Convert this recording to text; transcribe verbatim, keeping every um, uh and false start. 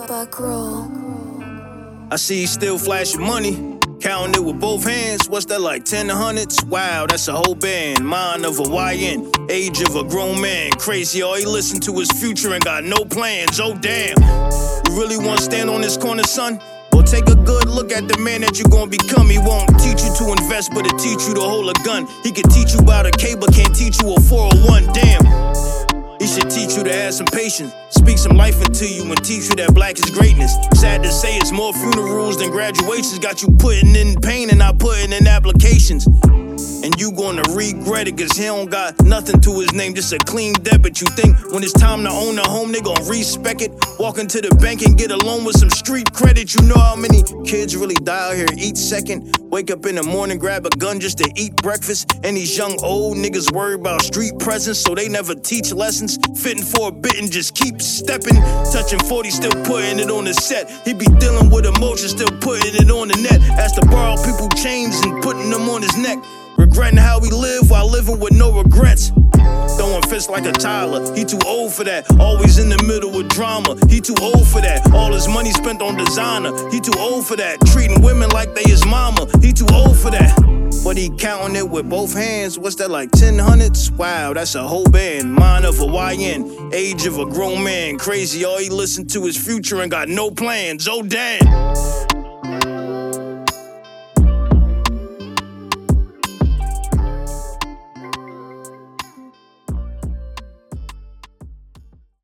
Buck roll. I see you still flashing money, counting it with both hands. What's that, like ten hundreds? Wow, that's a whole band. Mind of a Y N, age of a grown man. Crazy, all he listen to is Future and got no plans. Oh damn, you really want to stand on this corner, son? Well, take a good look at the man that you're gonna become. He won't teach you to invest, but he'll teach you to hold a gun. He can teach you about a K, but can't teach you a four oh one. Damn, he should teach you to have some patience, speak some life into you, and teach you that black is greatness. Sad to say, it's more funerals than graduations. Got you putting in pain and not putting in applications. And you gonna regret it, cause he don't got nothing to his name, just a clean debit. You think when it's time to own a home, they gon' respect it? Walk into the bank and get a loan with some street credit. You know how many kids really die out here each second? Wake up in the morning, grab a gun just to eat breakfast. And these young old niggas worry about street presence, so they never teach lessons. Fitting for a bit and just keep stepping. Touching forty, still putting it on the set. He be dealing with emotions, still putting it on the net. Has to borrow people chains and putting them on his neck. Regretting how we live while living with no regrets. Throwing fists like a Tyler, he too old for that. Always in the middle of drama, he too old for that. All his money spent on designer, he too old for that. Treating women like they his mama, he too old for that. But he counting it with both hands. What's that, like ten hundreds? Wow, that's a whole band. Mind of a Y N, age of a grown man. Crazy, all he listen to is Future and got no plans. Oh damn.